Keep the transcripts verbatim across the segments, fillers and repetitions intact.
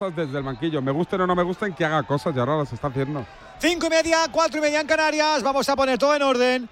Desde el banquillo, me gusten o no me gusten, que haga cosas y ahora las está haciendo. Cinco y media, cuatro y media en Canarias. Vamos a poner todo en orden.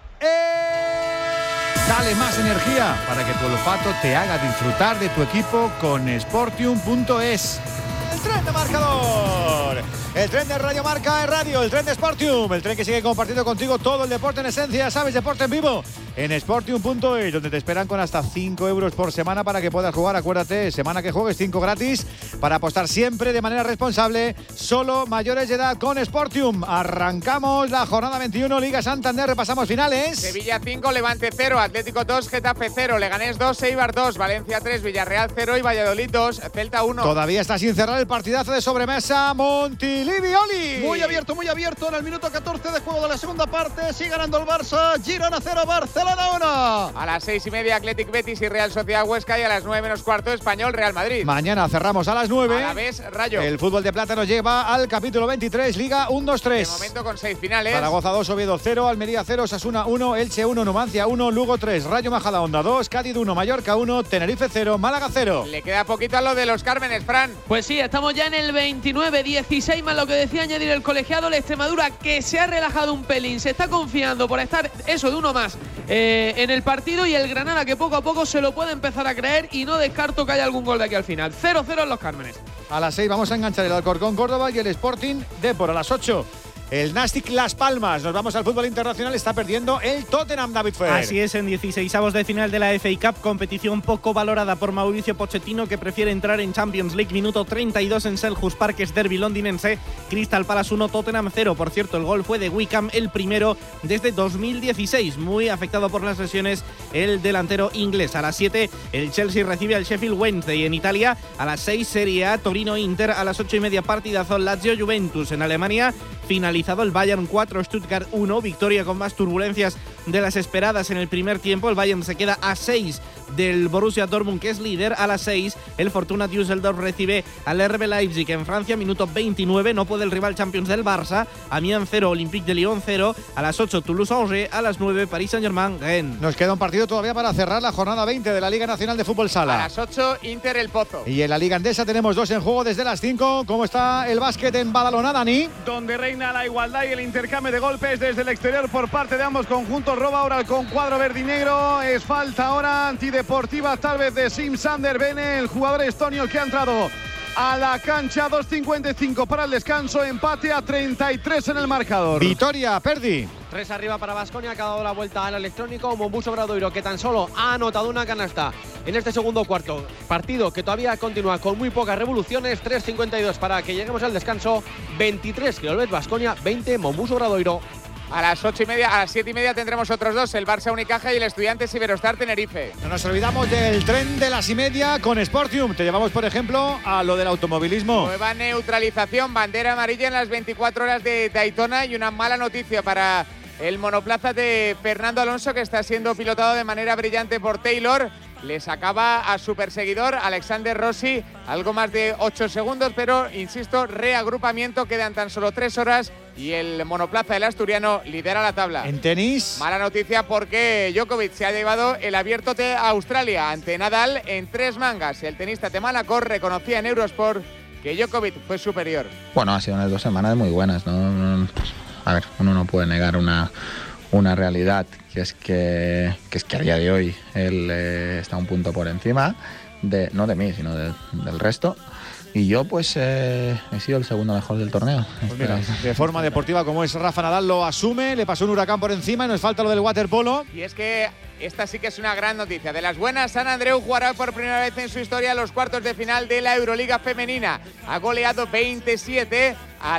¡Eh! Dale más energía para que tu olfato te haga disfrutar de tu equipo con Sportium punto es. El tren de marcador. El tren de Radio Marca es radio, el tren de Sportium, el tren que sigue compartiendo contigo todo el deporte en esencia, ¿sabes? Deporte en vivo en Sportium punto es, donde te esperan con hasta cinco euros por semana para que puedas jugar. Acuérdate, semana que juegues, cinco gratis, para apostar siempre de manera responsable, solo mayores de edad con Sportium. Arrancamos la jornada veintiuno, Liga Santander, repasamos finales. Sevilla cinco, Levante cero, Atlético dos, Getafe cero, Leganés dos, Eibar dos, Valencia tres, Villarreal cero y Valladolid dos, Celta uno. Todavía está sin cerrar el partidazo de sobremesa, Montilivi-Oli. Muy abierto, muy abierto en el minuto catorce de juego de la segunda parte. Sigue ganando el Barça, Girona cero, Barcelona uno. A las seis y media, Athletic Betis y Real Sociedad Huesca, y a las nueve menos cuarto, Español Real Madrid. Mañana cerramos a las nueve. A la vez, Rayo. El fútbol de plata nos lleva al capítulo veintitrés, Liga uno dos tres. De momento con seis finales. Zaragoza dos, Oviedo cero, Almería cero, Osasuna uno, Elche uno, Numancia uno, Lugo tres, Rayo Majadahonda dos, Cádiz uno, Mallorca uno, Tenerife cero, Málaga cero. Le queda poquito a lo de los Cármenes, Fran. Pues sí, estamos ya en el veintinueve, dieciséis más lo que decía añadir el colegiado. La Extremadura, que se ha relajado un pelín, se está confiando por estar eso de uno más eh, en el partido, y el Granada, que poco a poco se lo puede empezar a creer, y no descarto que haya algún gol de aquí al final. cero cero en los Cármenes. A las seis vamos a enganchar el Alcorcón Córdoba y el Sporting Depor. A las ocho el Nastic Las Palmas. Nos vamos al fútbol internacional. Está perdiendo el Tottenham, David Fer. Así es, en dieciseisavos de final de la F A Cup, competición poco valorada por Mauricio Pochettino, que prefiere entrar en Champions League. Minuto treinta y dos en Selhurst Park, es derbi londinense. Crystal Palace uno, Tottenham cero. Por cierto, el gol fue de Wickham, el primero desde dos mil dieciséis. Muy afectado por las lesiones el delantero inglés. A las siete el Chelsea recibe al Sheffield Wednesday en Italia. A las seis Serie A, Torino Inter. A las ocho y media partidazo, Lazio Juventus en Alemania. Finalizado el Bayern cuatro, Stuttgart uno, victoria con más turbulencias de las esperadas en el primer tiempo. El Bayern se queda a seis del Borussia Dortmund, que es líder. A las seis el Fortuna Düsseldorf recibe al R B Leipzig en Francia, minuto veintinueve, no puede el rival Champions del Barça. Amiens cero, Olympique de Lyon cero. A las ocho Toulouse-Angers, a las nueve Paris Saint-Germain Rennes. Nos queda un partido todavía para cerrar la jornada veinte de la Liga Nacional de Fútbol Sala. A las ocho Inter El Pozo. Y en la Liga Andesa tenemos dos en juego desde las cinco. ¿Cómo está el básquet en Badalona, Dani? Donde reina la igualdad y el intercambio de golpes desde el exterior por parte de ambos conjuntos. Roba ahora con cuadro verde y negro. Es falta ahora antideportiva, tal vez, de Sim Sander Bene, el jugador estonio que ha entrado a la cancha. Dos cincuenta y cinco para el descanso. Empate a treinta y tres en el marcador. Vitoria, Perdi. Tres arriba para Baskonia, que ha dado la vuelta al electrónico. Mombuso Obradoiro, que tan solo ha anotado una canasta en este segundo cuarto. Partido que todavía continúa con muy pocas revoluciones. Tres cincuenta y dos para que lleguemos al descanso. veintitrés Kilolbet Baskonia, veinte Mombuso Obradoiro. A las ocho y media, a las siete y media tendremos otros dos, el Barça Unicaja y el Estudiantes Iberostar Tenerife. No nos olvidamos del tren de las y media con Sportium. Te llevamos, por ejemplo, a lo del automovilismo. Nueva neutralización, bandera amarilla en las veinticuatro horas de Daytona, y una mala noticia para el monoplaza de Fernando Alonso, que está siendo pilotado de manera brillante por Taylor. Le sacaba a su perseguidor Alexander Rossi algo más de ocho segundos, pero insisto, reagrupamiento, quedan tan solo tres horas y el monoplaza del asturiano lidera la tabla. En tenis, mala noticia porque Djokovic se ha llevado el Abierto de Australia ante Nadal en tres mangas. El tenista de Manacor reconocía en Eurosport que Djokovic fue superior. Bueno, ha sido unas dos semanas muy buenas, ¿no? A ver, uno no puede negar una, una realidad, que es que, que es que a día de hoy él eh, está un punto por encima, de, no de mí, sino de, del resto. Y yo, pues, eh, he sido el segundo mejor del torneo. Pues mira, de forma deportiva como es Rafa Nadal, lo asume, le pasó un huracán por encima y nos falta lo del waterpolo. Y es que esta sí que es una gran noticia. De las buenas, San Andreu jugará por primera vez en su historia los cuartos de final de la Euroliga femenina. Ha goleado veintisiete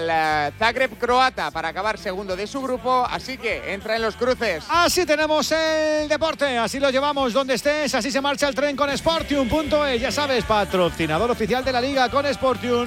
al Zagreb croata para acabar segundo de su grupo, así que entra en los cruces. Así tenemos el deporte, así lo llevamos donde estés, así se marcha el tren con Sportium punto es. Ya sabes, patrocinador oficial de la Liga con Sportium.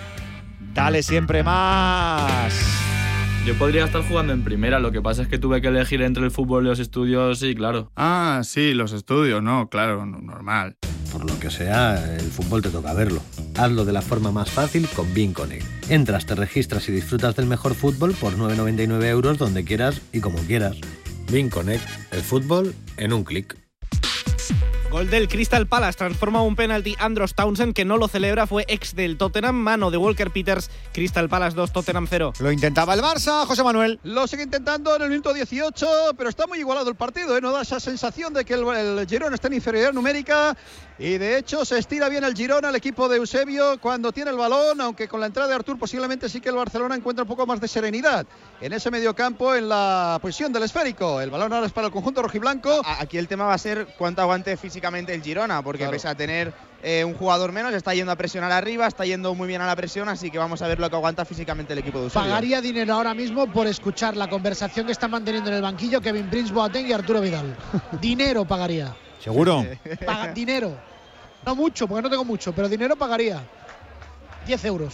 Dale siempre más. Yo podría estar jugando en primera, lo que pasa es que tuve que elegir entre el fútbol y los estudios y claro. Ah, sí, los estudios, no, claro, normal. Por lo que sea, el fútbol te toca verlo. Hazlo de la forma más fácil con BeanConnect. Entras, te registras y disfrutas del mejor fútbol por nueve noventa y nueve euros donde quieras y como quieras. BeanConnect, el fútbol en un clic. Gol del Crystal Palace, transforma un penalti Andros Townsend, que no lo celebra, fue ex del Tottenham, mano de Walker Peters. Crystal Palace dos, Tottenham cero. Lo intentaba el Barça, José Manuel. Lo sigue intentando en el minuto dieciocho, pero está muy igualado el partido, ¿eh? No da esa sensación de que el, el Girona está en inferioridad numérica. Y de hecho se estira bien el Girona, el equipo de Eusebio, cuando tiene el balón, aunque con la entrada de Artur posiblemente sí que el Barcelona encuentra un poco más de serenidad en ese mediocampo, en la posición del esférico. El balón ahora es para el conjunto rojiblanco. Aquí el tema va a ser cuánto aguante físicamente el Girona, porque claro, pese a tener eh, un jugador menos, está yendo a presionar arriba, está yendo muy bien a la presión, así que vamos a ver lo que aguanta físicamente el equipo de Eusebio. Pagaría dinero ahora mismo por escuchar la conversación que están manteniendo en el banquillo Kevin Prince Boateng y Arturo Vidal. Dinero pagaría. ¿Seguro? Paga, dinero. No mucho, porque no tengo mucho, pero dinero pagaría. diez euros.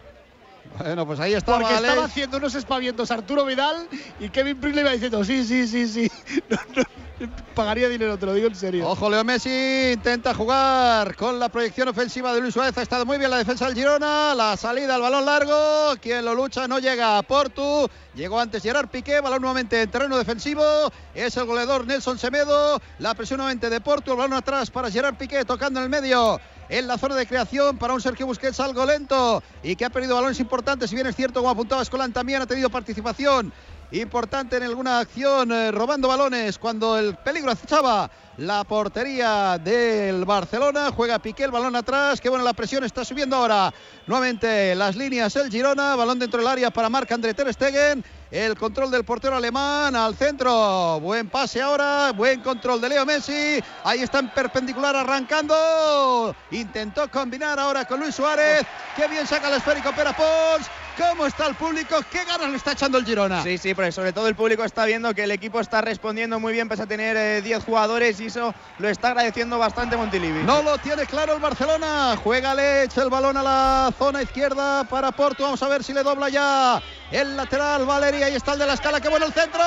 Bueno, pues ahí está. Porque Alex. Estaba haciendo unos espavientos Arturo Vidal y Kevin Prince le iba diciendo sí, sí, sí, sí. No, no, pagaría dinero, te lo digo en serio. Ojo, Leo Messi intenta jugar con la proyección ofensiva de Luis Suárez. Ha estado muy bien la defensa del Girona. La salida al balón largo. Quien lo lucha no llega a Portu. Llegó antes Gerard Piqué. Balón nuevamente en terreno defensivo. Es el goleador Nelson Semedo. La presión nuevamente de Portu. El balón atrás para Gerard Piqué, tocando en el medio. En la zona de creación para un Sergio Busquets algo lento y que ha perdido balones importantes. Si bien es cierto, como apuntaba Escolán, también ha tenido participación importante en alguna acción, eh, robando balones cuando el peligro acechaba la portería del Barcelona. Juega Piqué, el balón atrás, que bueno, la presión está subiendo ahora nuevamente las líneas el Girona. Balón dentro del área para Marc-André ter Stegen. El control del portero alemán al centro. Buen pase ahora, buen control de Leo Messi. Ahí está en perpendicular arrancando. Intentó combinar ahora con Luis Suárez. Qué bien saca el esférico Pere Pons. ¿Cómo está el público? ¿Qué ganas le está echando el Girona? Sí, sí, pero sobre todo el público está viendo que el equipo está respondiendo muy bien, pese a tener diez eh, jugadores, y eso lo está agradeciendo bastante Montilivi. No lo tiene claro el Barcelona. Juega Lech, el balón a la zona izquierda para Portu. Vamos a ver si le dobla ya el lateral Valeri. Ahí está el de la Escala, qué bueno el centro.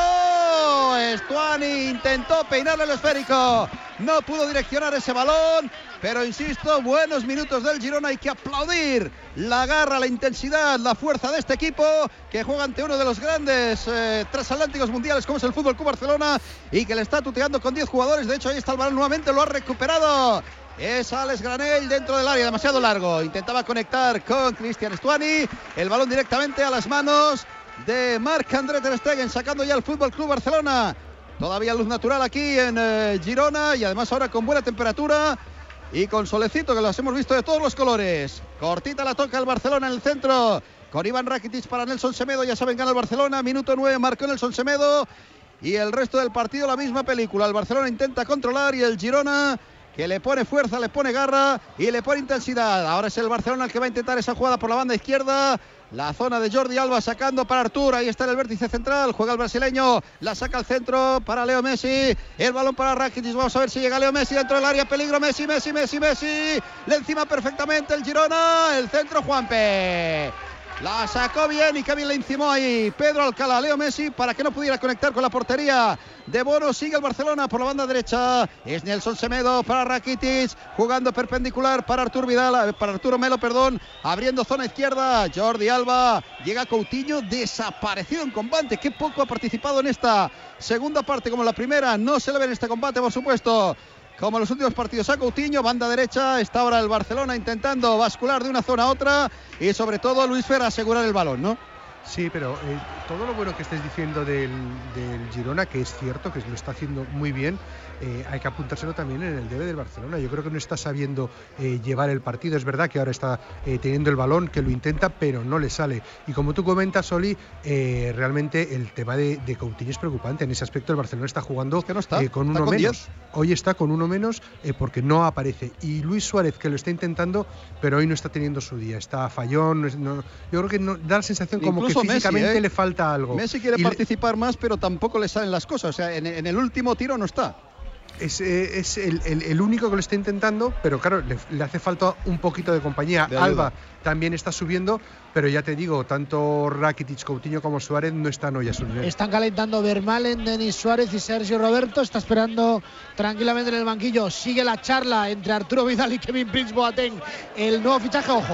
Stuani intentó peinarle el esférico. No pudo direccionar ese balón. Pero insisto, buenos minutos del Girona. Hay que aplaudir la garra, la intensidad, la fuerza de este equipo que juega ante uno de los grandes eh, transatlánticos mundiales como es el Fútbol Club Barcelona y que le está tuteando con diez jugadores. De hecho, ahí está el balón nuevamente, lo ha recuperado. Es Alex Granell dentro del área, demasiado largo. Intentaba conectar con Cristian Stuani. El balón directamente a las manos de Marc-André ter Stegen, sacando ya el Fútbol Club Barcelona. Todavía luz natural aquí en eh, Girona y además ahora con buena temperatura y con solecito, que las hemos visto de todos los colores. Cortita la toca el Barcelona en el centro con Iván Rakitic para Nelson Semedo. Ya saben, gana el Barcelona, minuto nueve, marcó Nelson Semedo. Y el resto del partido la misma película. El Barcelona intenta controlar y el Girona, que le pone fuerza, le pone garra y le pone intensidad. Ahora es el Barcelona el que va a intentar esa jugada por la banda izquierda. La zona de Jordi Alba sacando para Artur. Ahí está en el vértice central. Juega el brasileño. La saca al centro para Leo Messi. El balón para Rakitic. Vamos a ver si llega Leo Messi dentro del área. Peligro. Messi, Messi, Messi, Messi. Le encima perfectamente el Girona. El centro Juanpe. La sacó bien y qué bien le encimó ahí Pedro Alcalá, Leo Messi, para que no pudiera conectar con la portería de Bono. Sigue el Barcelona por la banda derecha. Es Nelson Semedo para Rakitic, jugando perpendicular para Artur Vidal, para Arturo Melo, perdón, abriendo zona izquierda. Jordi Alba, llega Coutinho, desaparecido en combate. Qué poco ha participado en esta segunda parte, como en la primera. No se le ve en este combate, por supuesto, como en los últimos partidos a Coutinho. Banda derecha, está ahora el Barcelona intentando bascular de una zona a otra y sobre todo Luis Fer asegurar el balón, ¿no? Sí, pero eh, todo lo bueno que estés diciendo del, del Girona, que es cierto que lo está haciendo muy bien, eh, hay que apuntárselo también en el debe del Barcelona. Yo creo que no está sabiendo eh, llevar el partido. Es verdad que ahora está eh, teniendo el balón, que lo intenta, pero no le sale. Y como tú comentas, Oli, eh, realmente el tema de, de Coutinho es preocupante. En ese aspecto el Barcelona está jugando es que no está, eh, con uno con menos. diez. Hoy está con uno menos eh, porque no aparece. Y Luis Suárez, que lo está intentando, pero hoy no está teniendo su día. Está fallón. No, yo creo que no, da la sensación como Incluso que físicamente Messi, ¿eh? le falta algo. Messi quiere y participar le... más, pero tampoco le salen las cosas. O sea, en, en el último tiro no está. Es, eh, es el, el, el único que lo está intentando, pero claro, le, le hace falta un poquito de compañía. De Alba también está subiendo, pero ya te digo, tanto Rakitic, Coutinho como Suárez no están hoy a su nivel. Están calentando Vermaelen, Denis Suárez y Sergio Roberto. Está esperando tranquilamente en el banquillo. Sigue la charla entre Arturo Vidal y Kevin Prince Boateng. El nuevo fichaje, ojo.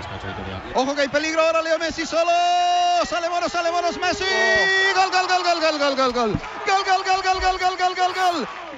Ojo que hay peligro ahora, Leo Messi solo. Sale Bono, sale Bonos, Messi. Gol, gol, gol, gol, gol, gol, gol, gol. Gol, gol, gol, gol, gol, gol, gol, gol, gol.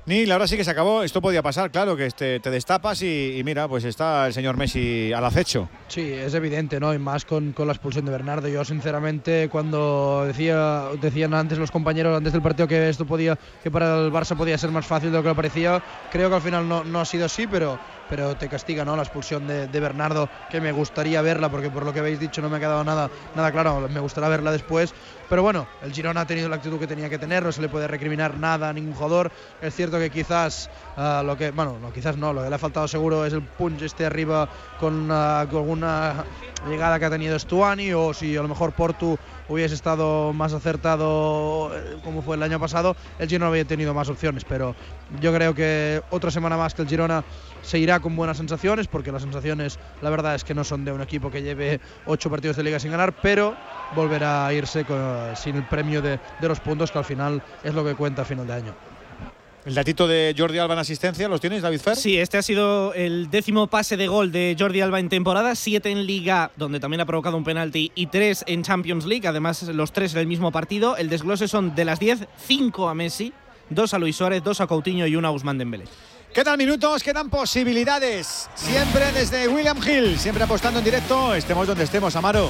Neil, ahora sí que se acabó. Esto podía pasar, claro, que este, te destapas y, y mira, pues está el señor Messi al acecho. Sí, es evidente, ¿no? Y más con, con la expulsión de Bernardo. Yo, sinceramente, cuando decía, decían antes los compañeros, antes del partido, que esto podía, que para el Barça podía ser más fácil de lo que parecía, creo que al final no, no ha sido así, pero, pero te castiga, ¿no? La expulsión de, de Bernardo, que me gustaría verla, porque por lo que habéis dicho no me ha quedado nada, nada claro, me gustaría verla después. Pero bueno, el Girona ha tenido la actitud que tenía que tener, no se le puede recriminar nada a ningún jugador. Es cierto que quizás uh, lo que, bueno, no, quizás no, lo que le ha faltado seguro es el punch este arriba con, uh, con alguna llegada que ha tenido Stuani, o si a lo mejor Portu hubiese estado más acertado como fue el año pasado, el Girona había tenido más opciones, pero yo creo que otra semana más que el Girona se irá con buenas sensaciones, porque las sensaciones la verdad es que no son de un equipo que lleve ocho partidos de liga sin ganar, pero volverá a irse con, sin el premio de, de los puntos, que al final es lo que cuenta a final de año. El datito de Jordi Alba en asistencia, ¿los tienes, David Fer? Sí, este ha sido el décimo pase de gol de Jordi Alba en temporada, siete en Liga, donde también ha provocado un penalti, y tres en Champions League, además los tres en el mismo partido. El desglose son de las diez, cinco a Messi, dos a Luis Suárez, dos a Coutinho y uno a Ousmane Dembélé. Quedan minutos, quedan posibilidades, siempre desde William Hill, siempre apostando en directo, estemos donde estemos, Amaro.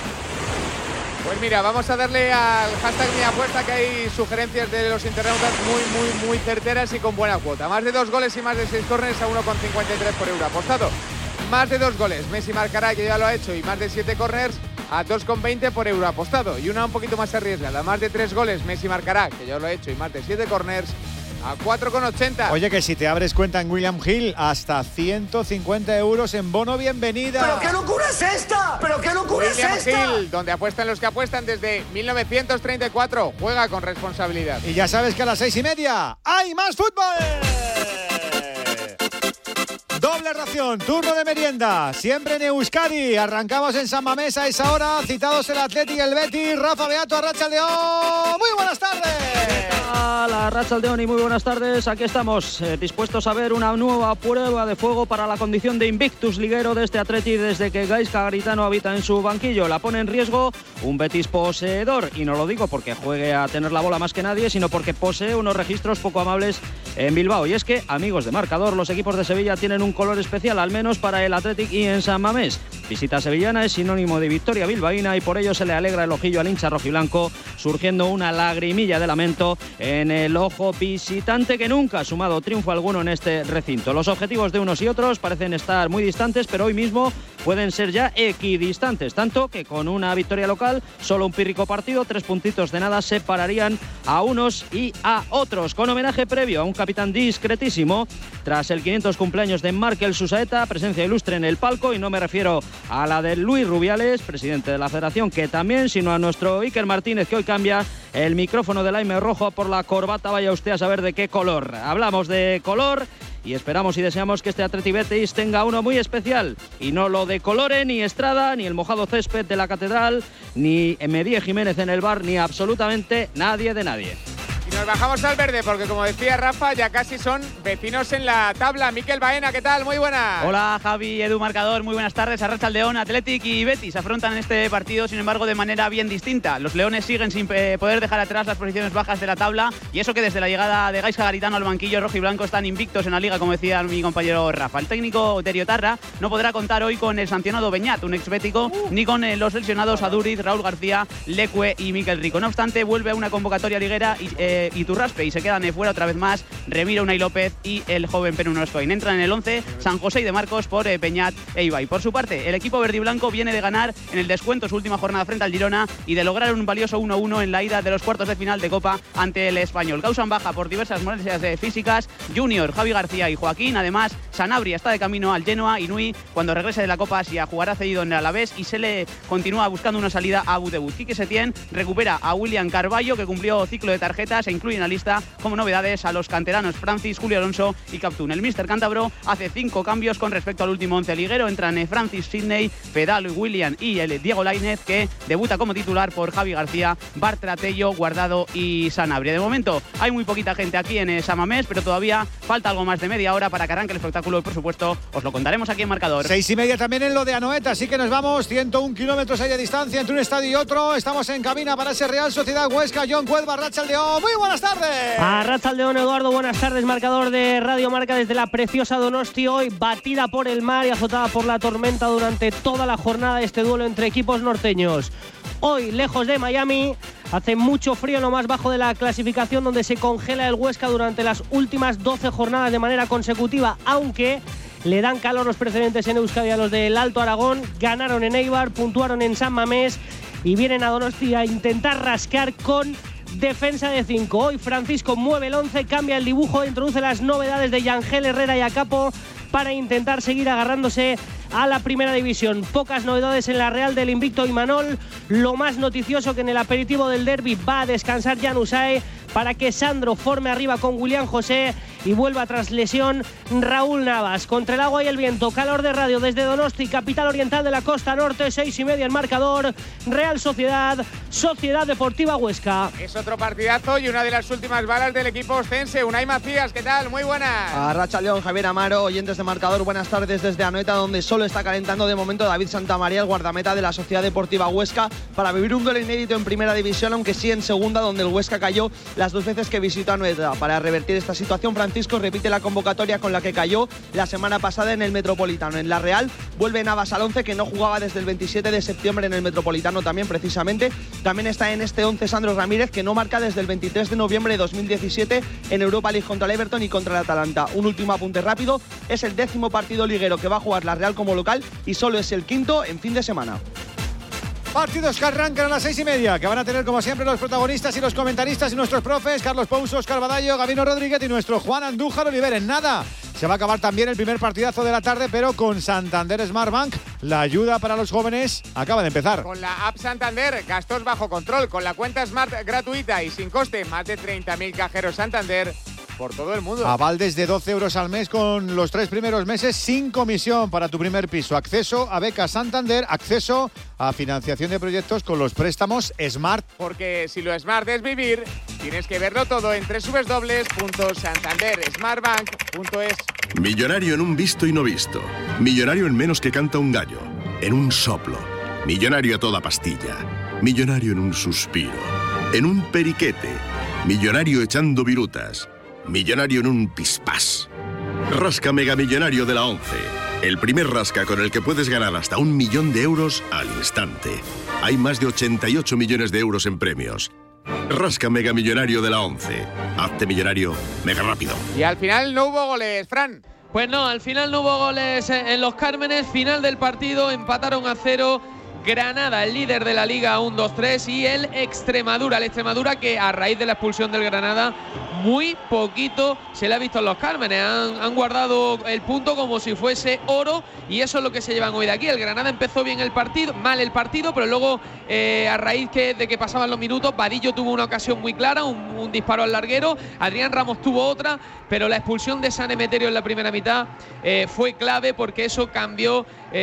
Pues mira, vamos a darle al hashtag Mi Apuesta, que hay sugerencias de los internautas muy, muy, muy certeras y con buena cuota. Más de dos goles y más de seis córneres a uno coma cincuenta y tres por euro apostado. Más de dos goles, Messi marcará, que ya lo ha hecho, y más de siete córneres a dos coma veinte por euro apostado. Y una un poquito más arriesgada, más de tres goles, Messi marcará, que ya lo ha hecho, y más de siete córneres a cuatro coma ochenta. Oye, que si te abres cuenta en William Hill, hasta ciento cincuenta euros en bono bienvenida. ¿Pero qué locura es esta? ¿Pero qué locura William es esta? Hill, donde apuestan los que apuestan desde mil novecientos treinta y cuatro. Juega con responsabilidad. Y ya sabes que a las seis y media hay más fútbol. Doble ración, turno de merienda, siempre en Euskadi. Arrancamos en San Mamés a esa hora, citados el Athletic y el Betis. Rafa Beato, Arratsaldeon. Muy buenas tardes. Hola, Arratsaldeon y muy buenas tardes. Aquí estamos, eh, dispuestos a ver una nueva prueba de fuego para la condición de invictus liguero de este Athletic desde que Gaizka Garitano habita en su banquillo. La pone en riesgo un Betis poseedor, y no lo digo porque juegue a tener la bola más que nadie, sino porque posee unos registros poco amables en Bilbao. Y es que, amigos de marcador, los equipos de Sevilla tienen un color especial, al menos para el Athletic y en San Mamés. Visita sevillana es sinónimo de victoria bilbaína, y por ello se le alegra el ojillo al hincha rojiblanco, surgiendo una lagrimilla de lamento en el ojo visitante, que nunca ha sumado triunfo alguno en este recinto. Los objetivos de unos y otros parecen estar muy distantes, pero hoy mismo pueden ser ya equidistantes, tanto que con una victoria local, solo un pírrico partido, tres puntitos de nada separarían a unos y a otros. Con homenaje previo a un capitán discretísimo, tras el quinientos cumpleaños de Markel Susaeta, presencia ilustre en el palco, y no me refiero a la de Luis Rubiales, presidente de la Federación, que también, sino a nuestro Iker Martínez, que hoy cambia el micrófono del Aime rojo por la corbata, vaya usted a saber de qué color. Hablamos de color y esperamos y deseamos que este Athletic Betis tenga uno muy especial, y no lo de Colore, ni Estrada, ni el mojado césped de la Catedral, ni Medie Jiménez en el bar, ni absolutamente nadie de nadie. Y nos bajamos al verde porque, como decía Rafa, ya casi son vecinos en la tabla. Miquel Baena, ¿qué tal? Muy buenas. Hola, Javi, Edu, marcador, muy buenas tardes. Arratsaldeon, Athletic y Betis afrontan este partido, sin embargo, de manera bien distinta. Los leones siguen sin eh, poder dejar atrás las posiciones bajas de la tabla, y eso que desde la llegada de Gaizka Garitano al banquillo rojo y blanco están invictos en la liga, como decía mi compañero Rafa. El técnico de Riotarra no podrá contar hoy con el sancionado Beñat, un exbético, uh. ni con eh, los lesionados Aduriz, Raúl García, Lecue y Miquel Rico. No obstante, vuelve a una convocatoria liguera y, eh, Iturraspe, y se quedan fuera otra vez más Remiro Unai López y el joven Penuno Escoin. Entran en el once San José y De Marcos por eh, Peñat e Ibai. Por su parte, el equipo verde y blanco viene de ganar en el descuento su última jornada frente al Girona y de lograr un valioso uno uno en la ida de los cuartos de final de Copa ante el Español. Causan baja por diversas molestias eh, físicas Junior, Javi García y Joaquín. Además, Sanabria está de camino al Genoa, y Nui, cuando regrese de la Copa Asia, jugará cedido en el Alavés, y se le continúa buscando una salida a Abu Dhabi. Quique Setién recupera a William Carballo, que cumplió ciclo de tarjetas, e incluye en la lista como novedades a los canteranos Francis, Julio Alonso y Captún. El míster cántabro hace cinco cambios con respecto al último once liguero. Entran Francis, Sidney, Pedal, William y el Diego Lainez, que debuta como titular por Javi García, Bartra, Tello, Guardado y Sanabria. De momento hay muy poquita gente aquí en San Mamés, pero todavía falta algo más de media hora para que arranque el espectáculo, y por supuesto os lo contaremos aquí en Marcador. Seis y media también en lo de Anoeta, así que nos vamos. ciento un kilómetros hay de distancia entre un estadio y otro. Estamos en cabina para ese Real Sociedad Huesca. John Cuelva, Arratsaldeon. Muy bueno. buenas tardes. Arratsaldeon, Eduardo, buenas tardes. Marcador de Radio Marca desde la preciosa Donosti, hoy batida por el mar y azotada por la tormenta durante toda la jornada, este duelo entre equipos norteños. Hoy, lejos de Miami, hace mucho frío en lo más bajo de la clasificación, donde se congela el Huesca durante las últimas doce jornadas de manera consecutiva, aunque le dan calor los precedentes en Euskadi a los del Alto Aragón. Ganaron en Eibar, puntuaron en San Mamés y vienen a Donosti a intentar rascar con defensa de cinco. Hoy Francisco mueve el once, cambia el dibujo, introduce las novedades de Yangel, Herrera y Acapo para intentar seguir agarrándose a la primera división. Pocas novedades en la Real del invicto Imanol. Lo más noticioso que en el aperitivo del derbi va a descansar Januzaj para que Sandro forme arriba con William José y vuelva tras lesión Raúl Navas. Contra el agua y el viento, calor de radio desde Donosti, capital oriental de la costa norte, seis y media el marcador. Real Sociedad, Sociedad Deportiva Huesca. Es otro partidazo y una de las últimas balas del equipo ostense. Unai Macías, ¿qué tal? Muy buenas. Arratsaldeon, Javier Amaro, oyentes de Marcador, buenas tardes desde Anoeta, donde solo está calentando de momento David Santamaría, el guardameta de la Sociedad Deportiva Huesca, para vivir un duelo inédito en primera división, aunque sí en segunda, donde el Huesca cayó las dos veces que visitó Anoeta. Para revertir esta situación, Francisco repite la convocatoria con la que cayó la semana pasada en el Metropolitano. En la Real vuelve Navas al once, que no jugaba desde el veintisiete de septiembre en el Metropolitano también, precisamente. También está en este once Sandro Ramírez, que no marca desde el veintitrés de noviembre de dos mil diecisiete en Europa League contra el Everton y contra el Atalanta. Un último apunte rápido, es el décimo partido liguero que va a jugar la Real como local y solo es el quinto en fin de semana. Partidos que arrancan a las seis y media, que van a tener como siempre los protagonistas y los comentaristas y nuestros profes, Carlos Pouso, Óscar Badallo, Gabino Rodríguez y nuestro Juan Andújar Oliver. En nada se va a acabar también el primer partidazo de la tarde, pero con Santander Smartbank, la ayuda para los jóvenes acaba de empezar. Con la app Santander, gastos bajo control, con la cuenta Smart gratuita y sin coste, más de treinta mil cajeros Santander por todo el mundo. Aval desde doce euros al mes con los tres primeros meses sin comisión para tu primer piso. Acceso a becas Santander, acceso a financiación de proyectos con los préstamos Smart. Porque si lo Smart es vivir, tienes que verlo todo en doble u doble u doble u punto santander smartbank punto es. Millonario en un visto y no visto. Millonario en menos que canta un gallo. En un soplo. Millonario a toda pastilla. Millonario en un suspiro. En un periquete. Millonario echando virutas. Millonario en un pispás. Rasca Mega Millonario de la once. El primer rasca con el que puedes ganar hasta un millón de euros al instante. Hay más de ochenta y ocho millones de euros en premios. Rasca Mega Millonario de la once. Hazte millonario mega rápido. Y al final no hubo goles, Fran. Pues no, al final no hubo goles en Los Cármenes. Final del partido, empataron a cero. Granada, el líder de la Liga, uno dos tres, y el Extremadura, el Extremadura que a raíz de la expulsión del Granada muy poquito se le ha visto en Los Cármenes, han, han guardado el punto como si fuese oro y eso es lo que se llevan hoy de aquí. El Granada empezó bien el partido, mal el partido, pero luego eh, a raíz que, de que pasaban los minutos, Vadillo tuvo una ocasión muy clara, un, un disparo al larguero, Adrián Ramos tuvo otra, pero la expulsión de San Emeterio en la primera mitad eh, fue clave porque eso cambió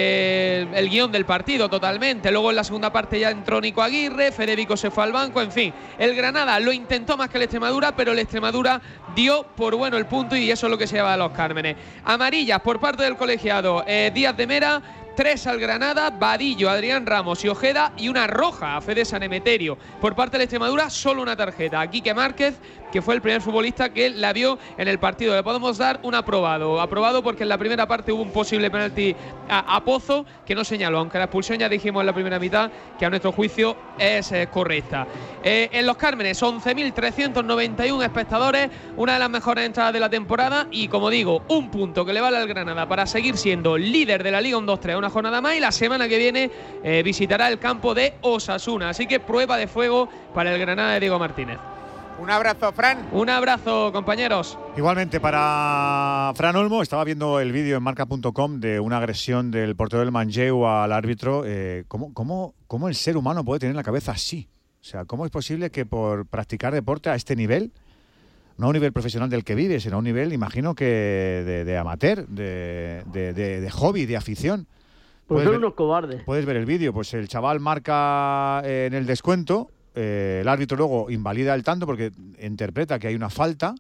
eh, el guión del partido totalmente. Luego en la segunda parte ya entró Nico Aguirre, Federico se fue al banco, en fin. El Granada lo intentó más que el Extremadura, pero el Extremadura dio por bueno el punto y eso es lo que se lleva a Los Cármenes. Amarillas por parte del colegiado, eh, Díaz de Mera, tres al Granada, Vadillo, Adrián Ramos y Ojeda, y una roja a Fede San Emeterio. Por parte de la Extremadura, solo una tarjeta a Quique Márquez, que fue el primer futbolista que la vio en el partido. Le podemos dar un aprobado. Aprobado porque en la primera parte hubo un posible penalti a, a Pozo, que no señaló, aunque la expulsión ya dijimos en la primera mitad que a nuestro juicio es eh, correcta. Eh, en Los Cármenes, once mil trescientos noventa y uno espectadores, una de las mejores entradas de la temporada y, como digo, un punto que le vale al Granada para seguir siendo líder de la Liga, un dos tres, una jornada más, y la semana que viene eh, visitará el campo de Osasuna. Así que prueba de fuego para el Granada de Diego Martínez. Un abrazo, Fran. Un abrazo, compañeros. Igualmente para Fran Olmo, estaba viendo el vídeo en marca punto com de una agresión del portero del Manlleu al árbitro. Eh, ¿cómo, cómo, ¿Cómo el ser humano puede tener la cabeza así? O sea, ¿cómo es posible que por practicar deporte a este nivel, no a un nivel profesional del que vive, sino a un nivel, imagino que de, de amateur, de, de, de, de hobby, de afición? Pues son unos cobardes. Puedes ver el vídeo, pues el chaval marca eh, en el descuento. Eh, el árbitro luego invalida el tanto porque interpreta que hay una falta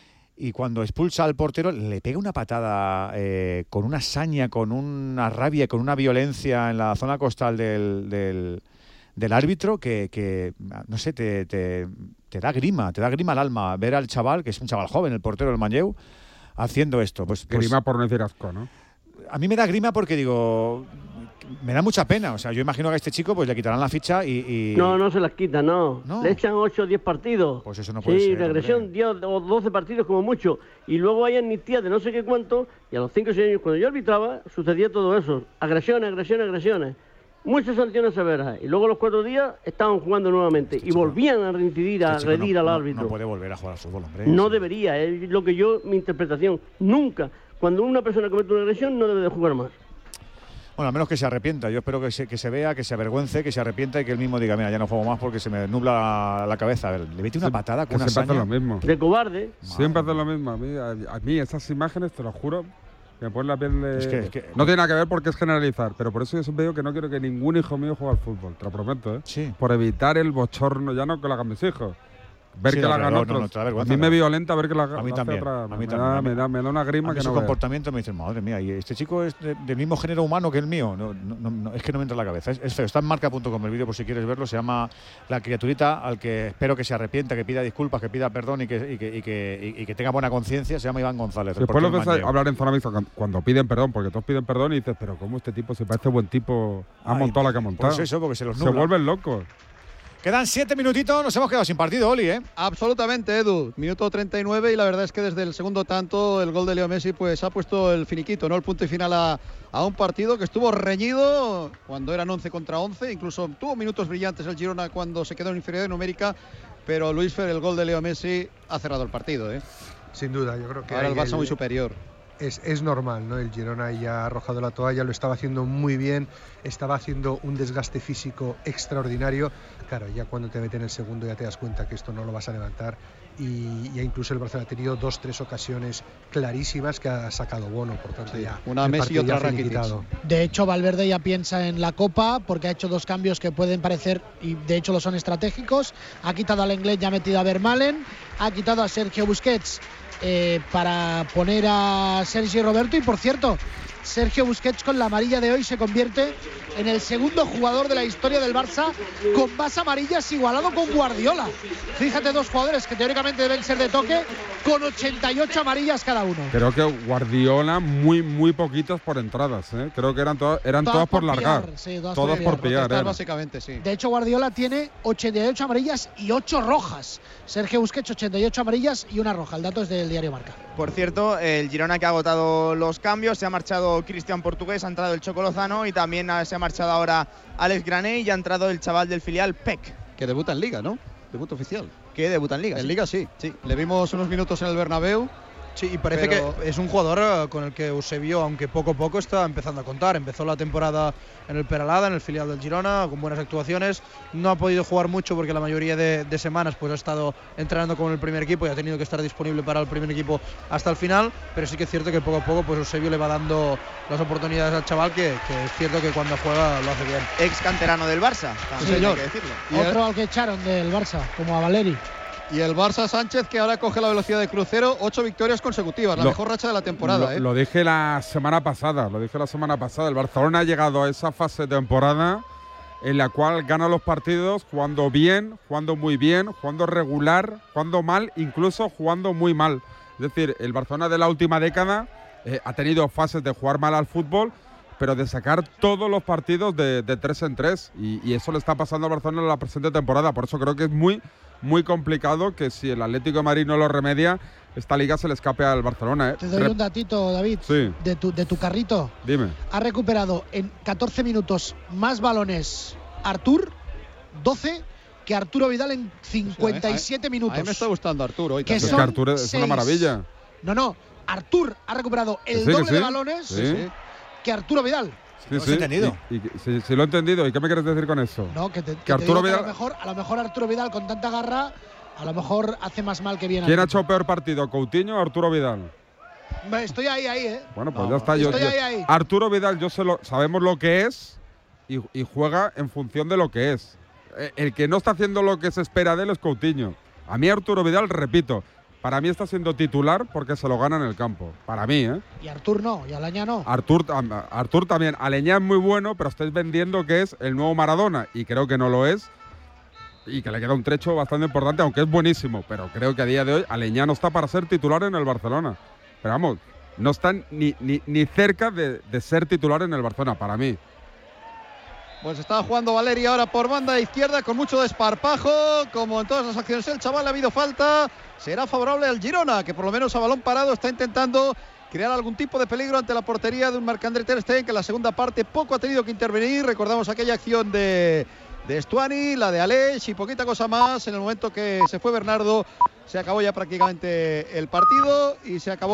y cuando expulsa al portero le pega una patada eh, con una saña, con una rabia, con una violencia en la zona costal del, del, del árbitro que, que no sé, te, te, te da grima, te da grima al alma ver al chaval, que es un chaval joven, el portero del Manlleu, haciendo esto. Pues, pues, grima por no decir asco, ¿no? A mí me da grima porque digo, me da mucha pena. O sea, yo imagino que a este chico pues le quitarán la ficha y… y... No, no se las quita, no. no. Le echan ocho o diez partidos. Pues eso no puede sí, ser. Sí, regresión diez o doce partidos como mucho. Y luego hay amnistía de no sé qué cuánto. Y a los cinco o seis años, cuando yo arbitraba, sucedía todo eso. Agresiones, agresiones, agresiones. Muchas sanciones severas. Y luego a los cuatro días estaban jugando nuevamente. Este y volvían a reincidir, a este agredir no, al no, árbitro. No puede volver a jugar al fútbol, hombre. No sí. debería. Es lo que yo, mi interpretación. Nunca. Cuando una persona comete una agresión, no debe de jugar más. Bueno, al menos que se arrepienta. Yo espero que se, que se vea, que se avergüence, que se arrepienta y que él mismo diga, mira, ya no juego más porque se me nubla la, la cabeza. A ver, le mete una patada con una saña. Siempre hace lo mismo. De cobarde. Siempre hace lo mismo. A mí, a, a mí esas imágenes, te lo juro, me ponen la piel de… Es que, es que, no tiene nada que ver porque es generalizar, pero por eso yo siempre digo que no quiero que ningún hijo mío juegue al fútbol, te lo prometo, ¿eh? Sí. Por evitar el bochorno, ya no que lo hagan mis hijos. Ver sí, que la hagan no, otros. No, no, a mí me violenta ver que la hagan. A mí también. Otra, a mí me, también. da, me, da, me da una grima a mí que su no comportamiento me dice, madre mía, y este chico es de, del mismo género humano que el mío. No, no, no, es que no me entra en la cabeza. Es, es feo. Está en marca punto com el vídeo por si quieres verlo. Se llama La criaturita al que espero que se arrepienta, que pida disculpas, que pida perdón y que, y que, y que, y que tenga buena conciencia. Se llama Iván González. Después lo ves a hablar en zona mixta cuando piden perdón, porque todos piden perdón y dices, pero ¿cómo este tipo se parece buen tipo? Ha Ay, montado la que ha montado. Pues eso, porque se los nubla. Se vuelven locos. Quedan siete minutitos, nos hemos quedado sin partido, Oli, ¿eh? Absolutamente, Edu. Minuto treinta y nueve y la verdad es que desde el segundo tanto el gol de Leo Messi pues ha puesto el finiquito, ¿no? El punto y final a, a un partido que estuvo reñido cuando eran once contra once, incluso tuvo minutos brillantes el Girona cuando se quedó en inferioridad numérica, pero Luis Fer, el gol de Leo Messi ha cerrado el partido, ¿eh? Sin duda, yo creo que ahora el Barça el... muy superior. Es, es normal, ¿no? El Girona ya ha arrojado la toalla, lo estaba haciendo muy bien, estaba haciendo un desgaste físico extraordinario. Claro, ya cuando te meten el segundo ya te das cuenta que esto no lo vas a levantar y ya incluso el Barcelona ha tenido dos, tres ocasiones clarísimas que ha sacado Bono, por tanto sí, ya una Messi y otra Rakitic. De hecho, Valverde ya piensa en la Copa porque ha hecho dos cambios que pueden parecer y de hecho lo son estratégicos. Ha quitado al Lenglet y ha metido a Vermaelen, ha quitado a Sergio Busquets Eh, para poner a Sergi Roberto y por cierto Sergio Busquets con la amarilla de hoy se convierte en el segundo jugador de la historia del Barça con más amarillas igualado con Guardiola. Fíjate, dos jugadores que teóricamente deben ser de toque con ochenta y ocho amarillas cada uno. Creo que Guardiola muy muy poquitos por entradas, ¿eh? Creo que eran, to eran todas, todas por, por largar. Pillar, sí, todas, todas por pillar. pillar básicamente, sí. De hecho, Guardiola tiene ochenta y ocho amarillas y ocho rojas. Sergio Busquets ochenta y ocho amarillas y una roja. El dato es del diario Marca. Por cierto, el Girona que ha agotado los cambios, se ha marchado Cristian Portugués, ha entrado el Choco Lozano y también se ha marchado ahora Alex Grané y ha entrado el chaval del filial Peck. Que debuta en Liga, ¿no? Debut oficial. Que debuta en Liga. En sí. Liga sí. sí. Le vimos unos minutos en el Bernabéu. Sí, y parece pero... que es un jugador con el que Eusebio, aunque poco a poco, está empezando a contar. Empezó la temporada en el Peralada, en el filial del Girona, con buenas actuaciones. No ha podido jugar mucho porque la mayoría de, de semanas pues ha estado entrenando con el primer equipo y ha tenido que estar disponible para el primer equipo hasta el final. Pero sí que es cierto que poco a poco pues Eusebio le va dando las oportunidades al chaval, que, que es cierto que cuando juega lo hace bien. Ex canterano del Barça, también sí, señor. Hay que decirlo. Otro al que echaron del Barça, como a Valeri. Y el Barça Sánchez, que ahora coge la velocidad de crucero, ocho victorias consecutivas, la lo, mejor racha de la temporada. Lo, ¿eh? lo dije la semana pasada, lo dije la semana pasada. El Barcelona ha llegado a esa fase de temporada en la cual gana los partidos jugando bien, jugando muy bien, jugando regular, jugando mal, incluso jugando muy mal. Es decir, el Barcelona de la última década eh, ha tenido fases de jugar mal al fútbol, pero de sacar todos los partidos de, de tres en tres. Y, y eso le está pasando al Barcelona en la presente temporada. Por eso creo que es muy... muy complicado que si el Atlético de Madrid no lo remedia, esta liga se le escape al Barcelona. ¿eh? Te doy Re un datito, David, sí. de, tu, de tu carrito. Dime. Ha recuperado en catorce minutos más balones Artur, doce, que Arturo Vidal en cincuenta y siete sí, a, minutos. A mí me está gustando Arturo hoy. Que es que Artur es seis. Una maravilla. No, no, Artur ha recuperado el sí, doble sí. de balones sí. que Arturo Vidal. Sí, ¿Lo sí. has entendido? Y, y, sí, sí, lo he entendido. ¿Y qué me quieres decir con eso? No, que, te, que, que Arturo te Vidal... que a, lo mejor, a lo mejor Arturo Vidal con tanta garra, a lo mejor hace más mal que bien. ¿Quién ha hecho peor partido, Coutinho o Arturo Vidal? Estoy ahí, ahí, ¿eh? Bueno, pues no, ya está. Estoy yo, ahí, yo, ahí. Arturo Vidal, yo sé lo, sabemos lo que es y, y juega en función de lo que es. El que no está haciendo lo que se espera de él es Coutinho. A mí Arturo Vidal, repito, Para mí está siendo titular porque se lo gana en el campo. Para mí, ¿eh? Y Artur no, y Aleñá no. Artur, Artur también. Aleñá es muy bueno, pero estáis vendiendo que es el nuevo Maradona. Y creo que no lo es. Y que le queda un trecho bastante importante, aunque es buenísimo. Pero creo que a día de hoy Aleñá no está para ser titular en el Barcelona. Pero vamos, no están ni, ni, ni cerca de, de ser titular en el Barcelona, para mí. Pues está jugando Valeri ahora por banda izquierda con mucho desparpajo. Como en todas las acciones el chaval, ha habido falta. Será favorable al Girona, que por lo menos a balón parado está intentando crear algún tipo de peligro ante la portería de un Marc-André ter Stegen, que en la segunda parte poco ha tenido que intervenir. Recordamos aquella acción de, de Stuani, la de Aleix y poquita cosa más. En el momento que se fue Bernardo, se acabó ya prácticamente el partido y se acabó